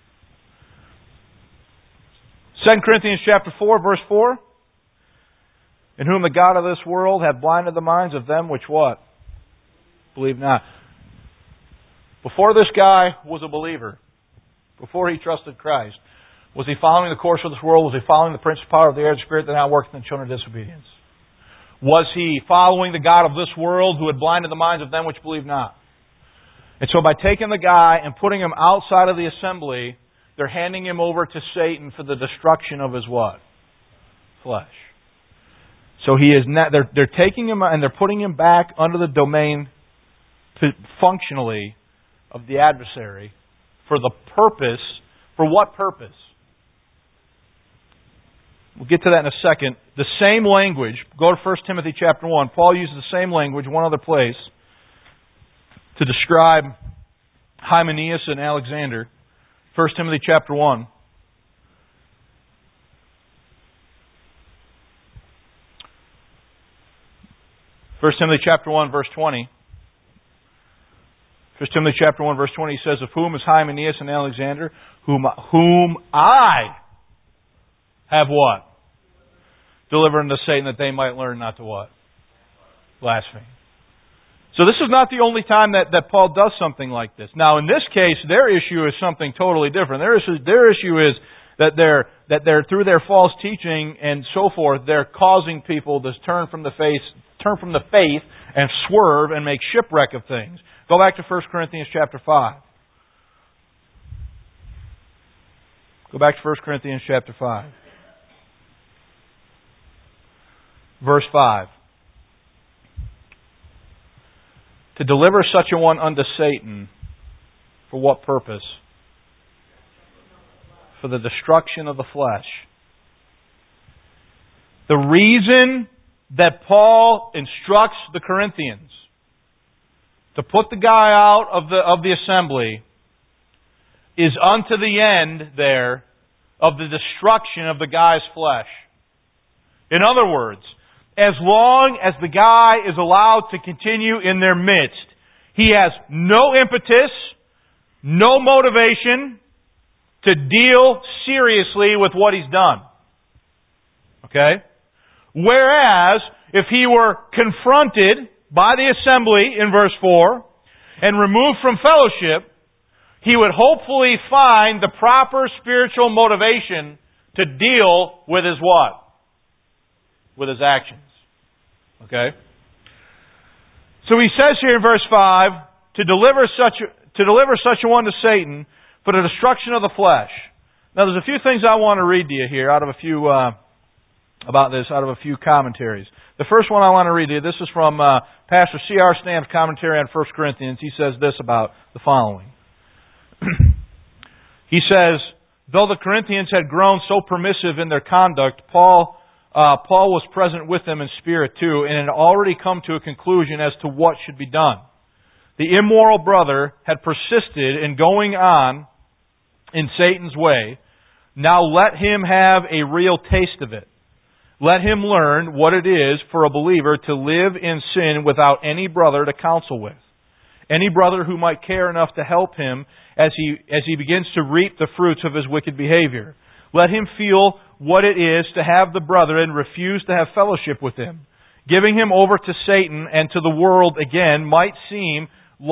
2 Corinthians chapter 4, verse 4. In whom the God of this world hath blinded the minds of them which what? Believe not. Before this guy was a believer, before he trusted Christ? Was he following the course of this world? Was he following the prince of power of the air, the spirit that now works in the children of disobedience? Was he following the God of this world who had blinded the minds of them which believe not? And so by taking the guy and putting him outside of the assembly, they're handing him over to Satan for the destruction of his what? Flesh. So he is not, they're taking him and they're putting him back under the domain functionally of the adversary for the purpose. For what purpose? We'll get to that in a second. The same language, go to 1 Timothy chapter 1. Paul uses the same language, one other place, to describe Hymenaeus and Alexander. 1 Timothy chapter 1. First Timothy chapter 1, verse 20. 1 Timothy chapter 1, verse 20 says, of whom is Hymenaeus and Alexander, whom I have what? Delivered unto Satan that they might learn not to what? Blaspheme. So this is not the only time that Paul does something like this. Now in this case, their issue is something totally different. Their issue is that they're through their false teaching and so forth, they're causing people to turn from the faith and swerve and make shipwreck of things. Go back to 1 Corinthians chapter 5. Go back to 1 Corinthians chapter 5. Verse 5. To deliver such a one unto Satan, for what purpose? For the destruction of the flesh. The reason that Paul instructs the Corinthians to put the guy out of the assembly is unto the end there of the destruction of the guy's flesh. In other words, as long as the guy is allowed to continue in their midst, he has no impetus, no motivation to deal seriously with what he's done. Okay? Whereas, if he were confronted by the assembly in verse 4 and removed from fellowship, he would hopefully find the proper spiritual motivation to deal with his what? With his actions. Okay? So he says here in verse 5, to deliver such a one to Satan for the destruction of the flesh. Now there's a few things I want to read to you here out of a few commentaries. The first one I want to read to you, this is from Pastor C.R. Stamp's commentary on 1 Corinthians. He says this about the following. He says, though the Corinthians had grown so permissive in their conduct, Paul was present with them in spirit too, and had already come to a conclusion as to what should be done. The immoral brother had persisted in going on in Satan's way. Now let him have a real taste of it. Let him learn what it is for a believer to live in sin without any brother to counsel with. Any brother who might care enough to help him as he begins to reap the fruits of his wicked behavior. Let him feel what it is to have the brother and refuse to have fellowship with him. Giving him over to Satan and to the world again might seem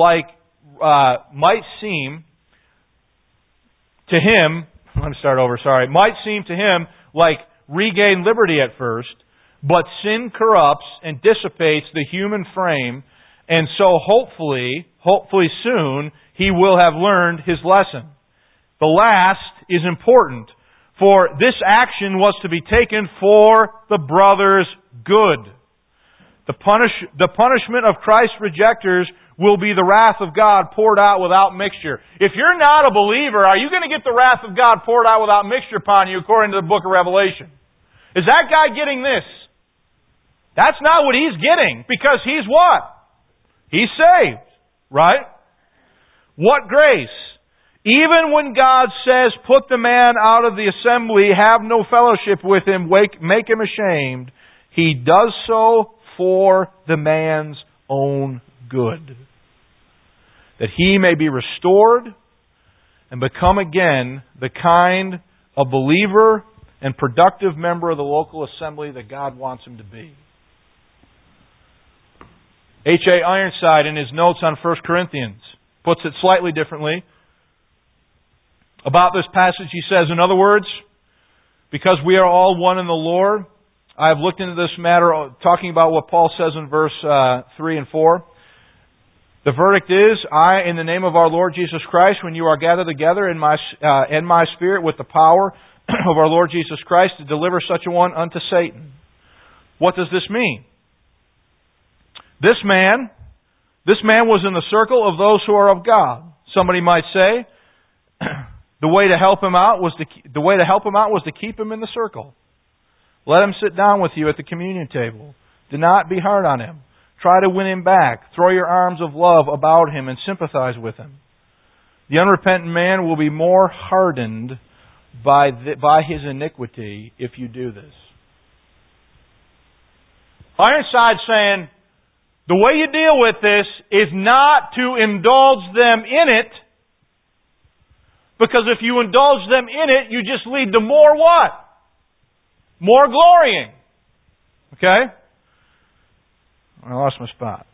to him like regain liberty at first, but sin corrupts and dissipates the human frame, and so hopefully soon he will have learned his lesson. The last is important, for this action was to be taken for the brother's good. The punishment of Christ's rejectors will be the wrath of God poured out without mixture. If you're not a believer, are you going to get the wrath of God poured out without mixture upon you according to the book of Revelation? Is that guy getting this? That's not what he's getting, because he's what? He's saved, right? What grace? Even when God says, put the man out of the assembly, have no fellowship with him, make him ashamed, he does so for the man's own good, that he may be restored and become again the kind of believer and productive member of the local assembly that God wants him to be. H.A. Ironside, in his notes on 1 Corinthians, puts it slightly differently. About this passage, he says, in other words, because we are all one in the Lord, I have looked into this matter, talking about what Paul says in verse 3 and 4. The verdict is, I, in the name of our Lord Jesus Christ, when you are gathered together in my spirit with the power of our Lord Jesus Christ, to deliver such a one unto Satan. What does this mean? This man was in the circle of those who are of God. Somebody might say, the way to help him out was to keep him in the circle. Let him sit down with you at the communion table. Do not be hard on him. Try to win him back. Throw your arms of love about him and sympathize with him. The unrepentant man will be more hardened by his iniquity if you do this. Ironside's saying, the way you deal with this is not to indulge them in it, because if you indulge them in it, you just lead to more what? More glorying. Okay? I lost my spot.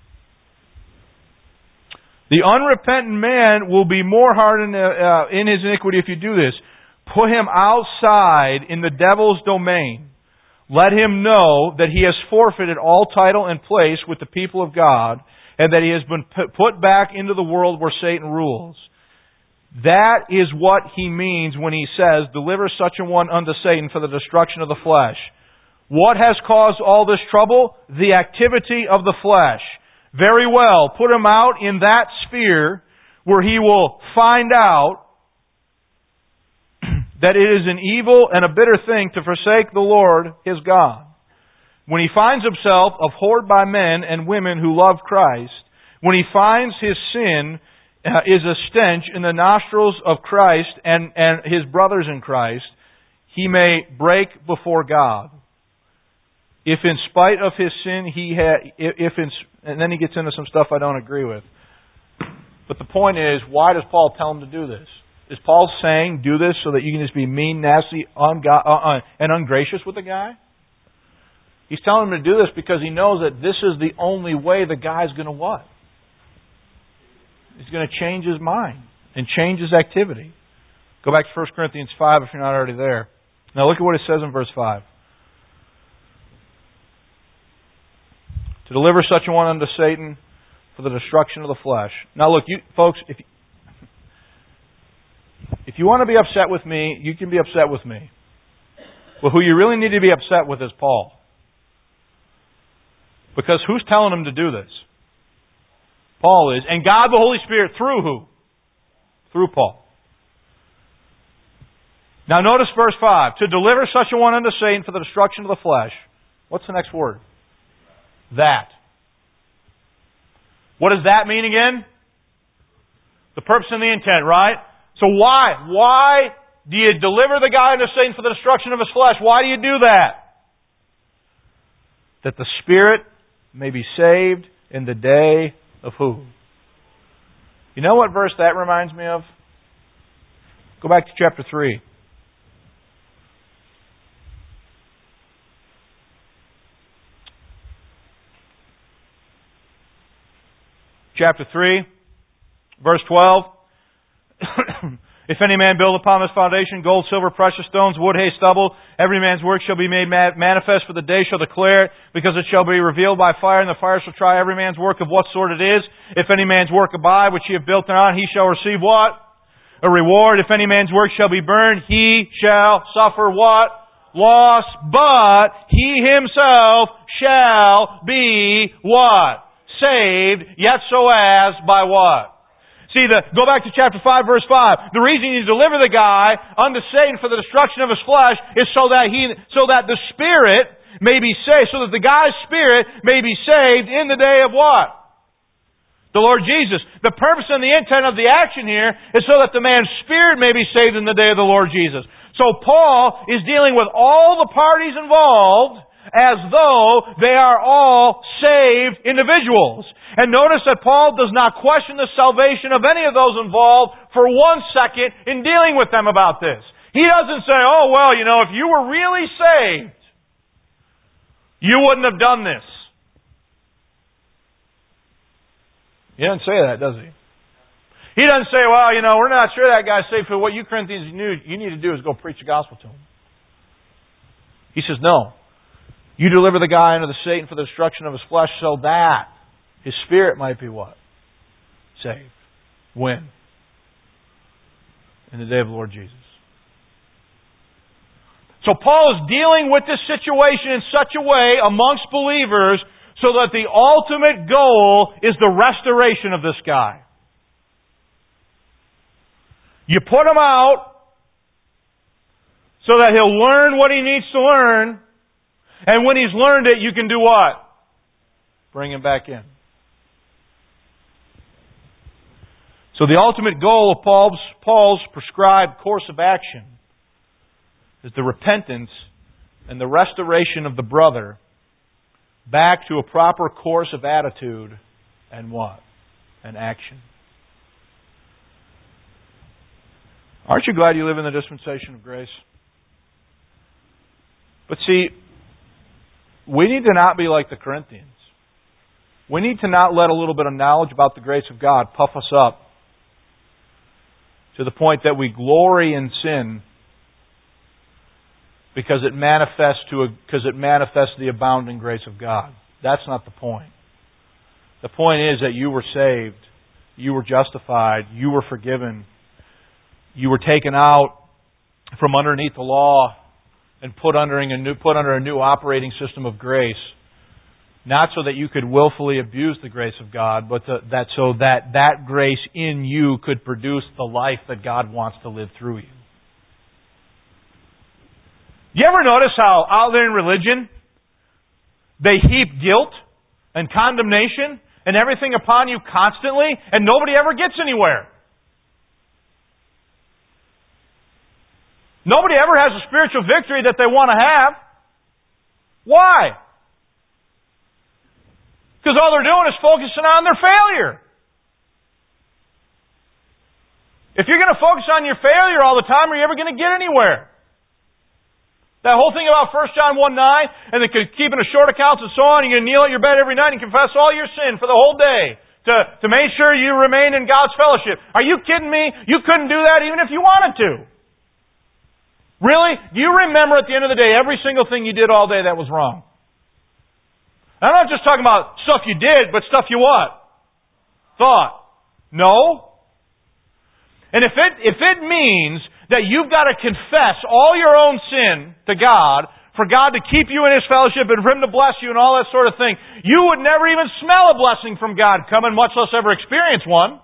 The unrepentant man will be more hardened in his iniquity if you do this. Put him outside in the devil's domain. Let him know that he has forfeited all title and place with the people of God, and that he has been put back into the world where Satan rules. That is what he means when he says, deliver such a one unto Satan for the destruction of the flesh. What has caused all this trouble? The activity of the flesh. Very well, put him out in that sphere where he will find out that it is an evil and a bitter thing to forsake the Lord his God. When he finds himself abhorred by men and women who love Christ, when he finds his sin is a stench in the nostrils of Christ and his brothers in Christ, he may break before God. If in spite of his sin and then he gets into some stuff I don't agree with. But the point is, why does Paul tell him to do this? Is Paul saying do this so that you can just be mean, nasty, and ungracious with the guy? He's telling him to do this because he knows that this is the only way the guy's going to what? He's going to change his mind and change his activity. Go back to 1 Corinthians 5 if you're not already there. Now look at what it says in verse 5. To deliver such a one unto Satan for the destruction of the flesh. Now look, you folks, if you want to be upset with me, you can be upset with me. But who you really need to be upset with is Paul. Because who's telling him to do this? Paul is. And God the Holy Spirit through who? Through Paul. Now notice verse 5. To deliver such a one unto Satan for the destruction of the flesh. What's the next word? That. What does that mean again? The purpose and the intent, right? So why? Why do you deliver the guy unto Satan for the destruction of his flesh? Why do you do that? That the spirit may be saved in the day of who? You know what verse that reminds me of? Go back to chapter 3. Chapter 3, verse 12. If any man build upon this foundation gold, silver, precious stones, wood, hay, stubble, every man's work shall be made manifest, for the day shall declare it, because it shall be revealed by fire, and the fire shall try every man's work of what sort it is. If any man's work abide, which he have built thereon, he shall receive what? A reward. If any man's work shall be burned, he shall suffer what? Loss. But he himself shall be what? Saved, yet so as by what? See, go back to chapter 5, verse 5. The reason you deliver the guy unto Satan for the destruction of his flesh is so that the spirit may be saved, so that the guy's spirit may be saved in the day of what? The Lord Jesus. The purpose and the intent of the action here is so that the man's spirit may be saved in the day of the Lord Jesus. So Paul is dealing with all the parties involved as though they are all saved individuals. And notice that Paul does not question the salvation of any of those involved for 1 second in dealing with them about this. He doesn't say, oh, well, if you were really saved, you wouldn't have done this. He doesn't say that, does he? He doesn't say, well, we're not sure that guy's saved. For what you Corinthians you need to do is go preach the gospel to him. He says, no. You deliver the guy unto the Satan for the destruction of his flesh, so that his spirit might be what? Saved. When? In the day of the Lord Jesus. So Paul is dealing with this situation in such a way amongst believers so that the ultimate goal is the restoration of this guy. You put him out so that he'll learn what he needs to learn, and when he's learned it, you can do what? Bring him back in. So the ultimate goal of Paul's prescribed course of action is the repentance and the restoration of the brother back to a proper course of attitude and what? And action. Aren't you glad you live in the dispensation of grace? But see, we need to not be like the Corinthians. We need to not let a little bit of knowledge about the grace of God puff us up to the point that we glory in sin because it manifests the abounding grace of God. That's not the point. The point is that you were saved, you were justified, you were forgiven, you were taken out from underneath the law and put under a new operating system of grace. Not so that you could willfully abuse the grace of God, but that grace in you could produce the life that God wants to live through you. You ever notice how out there in religion, they heap guilt and condemnation and everything upon you constantly, and nobody ever gets anywhere? Nobody ever has a spiritual victory that they want to have. Why? Because all they're doing is focusing on their failure. If you're going to focus on your failure all the time, are you ever going to get anywhere? That whole thing about 1 John 1:9 and keeping a short accounts and so on, you're going to kneel at your bed every night and confess all your sin for the whole day to make sure you remain in God's fellowship. Are you kidding me? You couldn't do that even if you wanted to. Really? Do you remember at the end of the day every single thing you did all day that was wrong? I'm not just talking about stuff you did, but stuff you what? Thought. No. And if it means that you've got to confess all your own sin to God, for God to keep you in His fellowship and for Him to bless you and all that sort of thing, you would never even smell a blessing from God coming, much less ever experience one.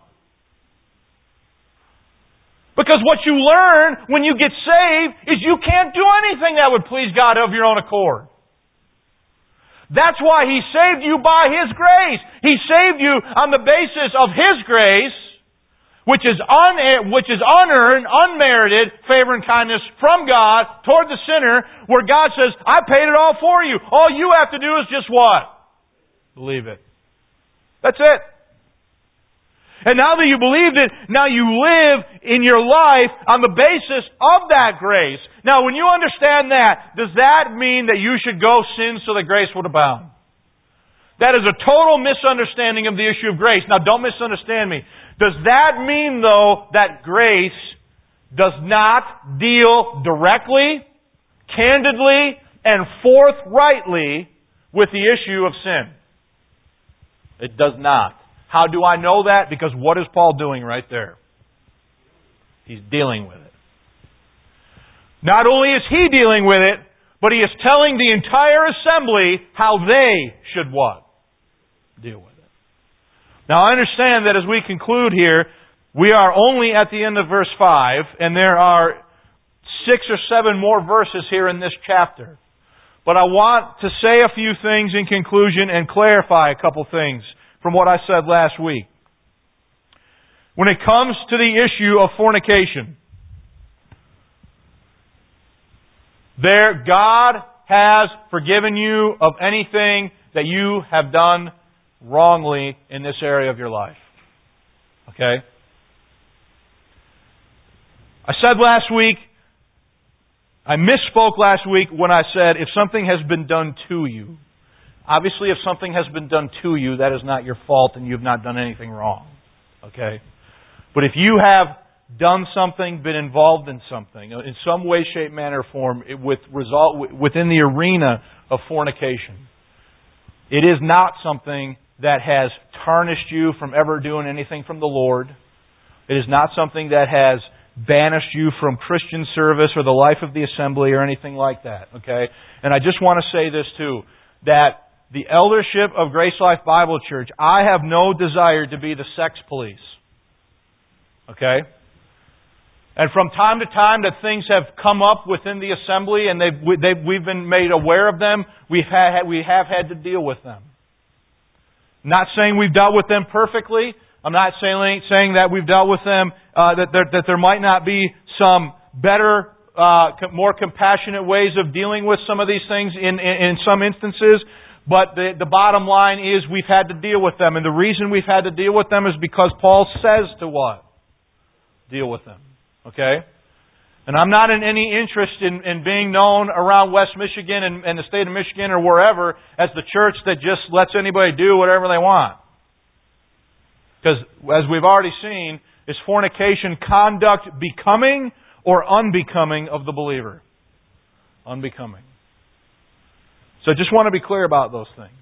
Because what you learn when you get saved is you can't do anything that would please God of your own accord. That's why He saved you by His grace. He saved you on the basis of His grace, which is unearned, unmerited favor and kindness from God toward the sinner, where God says, I paid it all for you. All you have to do is just what? Believe it. That's it. And now that you believed it, now you live in your life on the basis of that grace. Now, when you understand that, does that mean that you should go sin so that grace would abound? That is a total misunderstanding of the issue of grace. Now, don't misunderstand me. Does that mean, though, that grace does not deal directly, candidly, and forthrightly with the issue of sin? It does not. How do I know that? Because what is Paul doing right there? He's dealing with it. Not only is he dealing with it, but he is telling the entire assembly how they should what? Deal with it. Now I understand that as we conclude here, we are only at the end of verse 5, and there are 6 or 7 more verses here in this chapter. But I want to say a few things in conclusion and clarify a couple things from what I said last week. When it comes to the issue of fornication, God has forgiven you of anything that you have done wrongly in this area of your life. Okay? I said last week, I misspoke last week when I said if something has been done to you. Obviously, if something has been done to you, that is not your fault and you have not done anything wrong. Okay? But if you have done something, been involved in something, in some way, shape, manner, or form, within the arena of fornication, it is not something that has tarnished you from ever doing anything from the Lord. It is not something that has banished you from Christian service or the life of the assembly or anything like that. Okay? And I just want to say this too, that the eldership of Grace Life Bible Church, I have no desire to be the sex police. Okay? And from time to time that things have come up within the assembly and we've been made aware of them, we have had to deal with them. I'm not saying we've dealt with them perfectly. I'm not saying that we've dealt with them, that there might not be some better, more compassionate ways of dealing with some of these things in some instances. But the bottom line is we've had to deal with them. And the reason we've had to deal with them is because Paul says to what? Deal with them. Okay? And I'm not in any interest in being known around West Michigan and the state of Michigan or wherever as the church that just lets anybody do whatever they want. Because as we've already seen, is fornication conduct becoming or unbecoming of the believer? Unbecoming. So I just want to be clear about those things.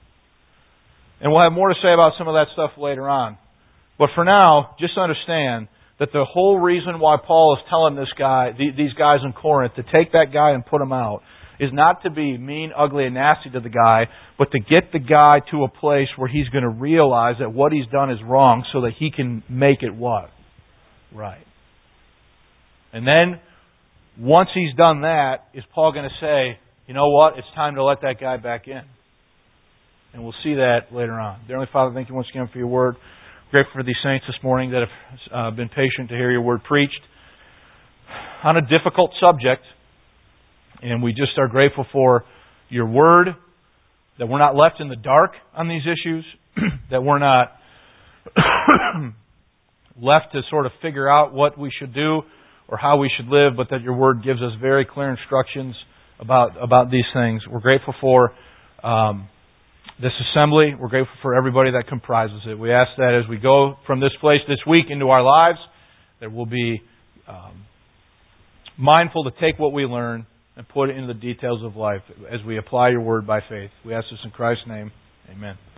And we'll have more to say about some of that stuff later on. But for now, just understand that the whole reason why Paul is telling these guys in Corinth to take that guy and put him out is not to be mean, ugly, and nasty to the guy, but to get the guy to a place where he's going to realize that what he's done is wrong so that he can make it what? Right. And then, once he's done that, is Paul going to say, you know what, it's time to let that guy back in. And we'll see that later on. Dear Heavenly Father, thank you once again for your word. Grateful for these saints this morning that have been patient to hear your word preached on a difficult subject. And we just are grateful for your word, that we're not left in the dark on these issues, that we're not left to sort of figure out what we should do or how we should live, but that your word gives us very clear instructions about these things. We're grateful for this assembly. We're grateful for everybody that comprises it. We ask that as we go from this place this week into our lives, that we'll be mindful to take what we learn and put it into the details of life as we apply your word by faith. We ask this in Christ's name. Amen.